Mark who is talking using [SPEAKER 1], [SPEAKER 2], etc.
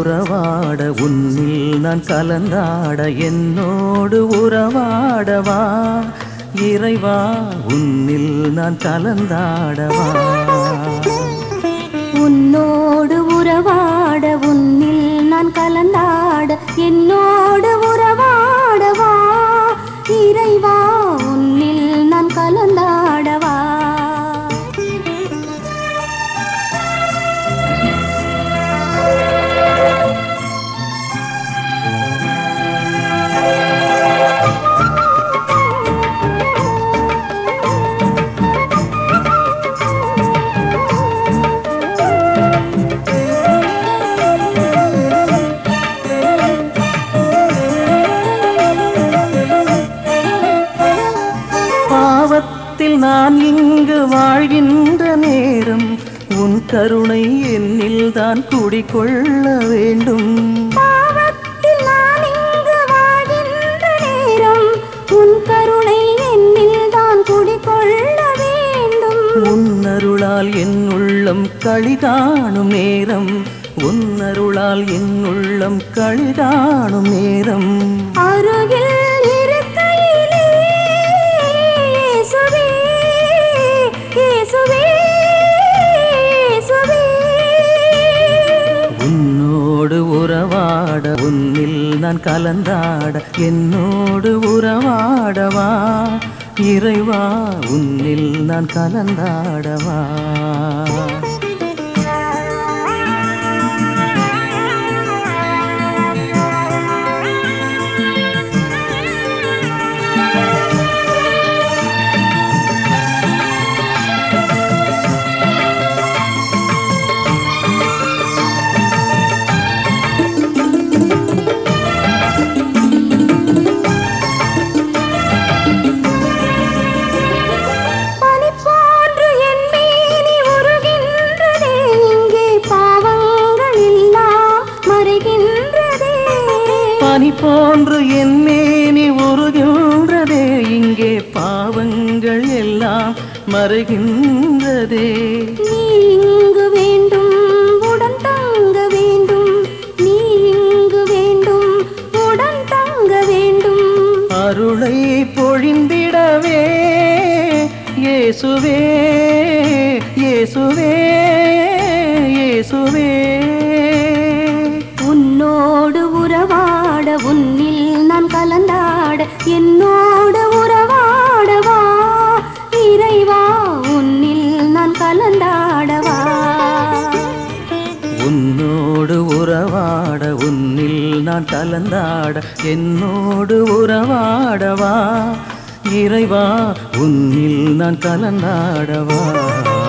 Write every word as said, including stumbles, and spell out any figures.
[SPEAKER 1] உறவாட உன்னில் நான் கலந்தாட என்னோடு உறவாடவா இறைவா உன்னில் நான் கலந்தாடவா
[SPEAKER 2] உன்னோடு உறவாட உன்னில் நான் கலந்தாட என்னோடு உறவாடவா இறைவா உன்னில் நான் கலந்தாடவா
[SPEAKER 1] பாவத்தில் நான் இங்கு வாழ்கின்ற நேரம் உன் கருணை என்னில் தான் குடிகொள்ள வேண்டும்
[SPEAKER 2] பாவத்தில் நான் இங்கு வாழ்கின்ற நேரம் உன் கருணை என்னில் தான் குடிகொள்ள வேண்டும்
[SPEAKER 1] உன்னருளால் என் உள்ளம் களி காணும் நேரம் உன்னருளால் என் உள்ளம் களி காணும் நேரம்
[SPEAKER 2] அருகில் இருக்கையிலே இயேசுவே இயேசுவே இயேசுவே
[SPEAKER 1] உன்னோடு உறவாட உன்னில் நான் கலந்தாட என்னோடு உறவாடவா இறைவா உன்னில் நான் கலந்தாடவா பனி போன்று என் மேனி உருகின்றதே இங்கே பாவங்கள் எல்லாம் மறைகின்றதே
[SPEAKER 2] நீ இங்கு வேண்டும் உடன் தங்க வேண்டும் நீ இங்கு வேண்டும் உடன் தங்க வேண்டும்
[SPEAKER 1] அருளை பொழிந்திடவே இயேசுவே இயேசுவே இயேசுவே
[SPEAKER 2] உன்னோடு உறவாட உன்னில் நான் கலந்தாட என்னோடு உறவாடவா இறைவா உன்னில் நான் கலந்தாடவா
[SPEAKER 1] உன்னோடு உறவாட உன்னில் நான் கலந்தாட என்னோடு உறவாடவா இறைவா உன்னில் நான் கலந்தாடவா